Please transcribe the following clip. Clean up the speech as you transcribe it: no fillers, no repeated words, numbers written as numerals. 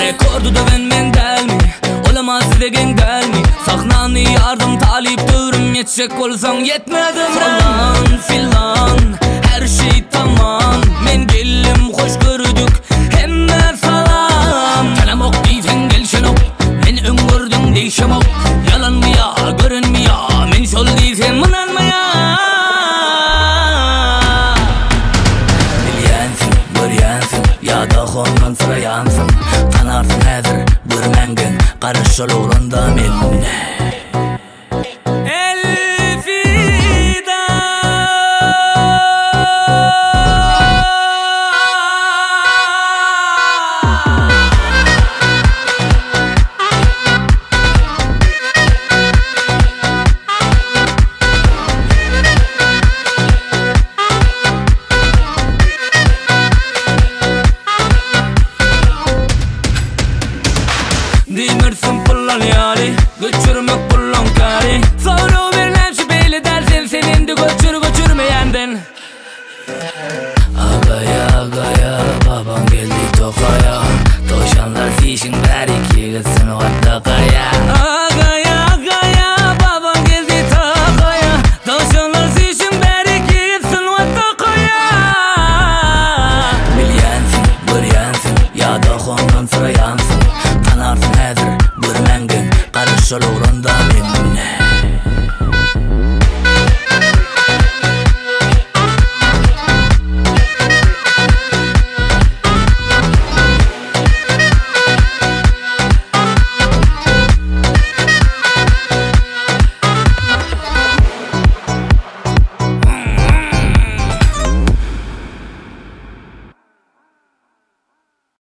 Rekordu döven men delmi, olamaz degen delmi. Sahnanı yardım talip durum, yetecek olsan yetmedim. Falan filan her şey tamam, men gellim hoş gördük hemme salam. Kelam ok deysen gelşen ok, men öngördüm değişem ok. Yalan mı ya görünmü ya, men şol deysen mınan mı ya. Bilyensin göryensin ya da ondan sıra yansın. Kanarsın hazır bir mengen karış yolunda men. Demirsin pullan yari, göçürmek pullon kari. Sonra verilen şu belli dersin, senin de göçürmeyenden. Agaya baban geldi tokaya. Toşanlar fişin berik yigitsin hatta kaya. Agaya baban geldi tokaya. Toşanlar fişin berik yigitsin hatta kaya. Bilyensin göryensin ya da ondan sıra yansın. Kanarsın hazır bir mengen karış yolunda.